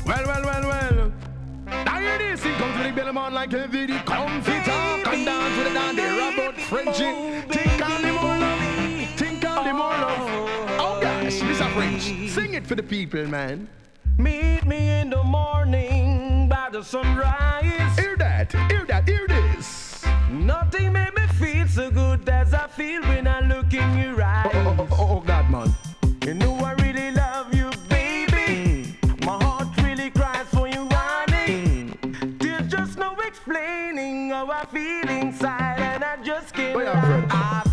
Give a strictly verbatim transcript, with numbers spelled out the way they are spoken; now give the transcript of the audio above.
Well, well, well, well. Now hear this, it comes to the belly man like a video comfy talk. Come down to the down there about Frenchie. Think on the more love, think on the more love. Oh gosh, Mister French, sing it for the people, man. Meet me in the morning by the sunrise. Hear that, hear that, hear this. Nothing made me feel so good as I feel when I look in your eyes. Oh, oh, oh, oh God, man. You know I really love you, baby. Mm. My heart really cries for you, honey. Mm. There's just no explaining how I feel inside, and I just can't. Wait,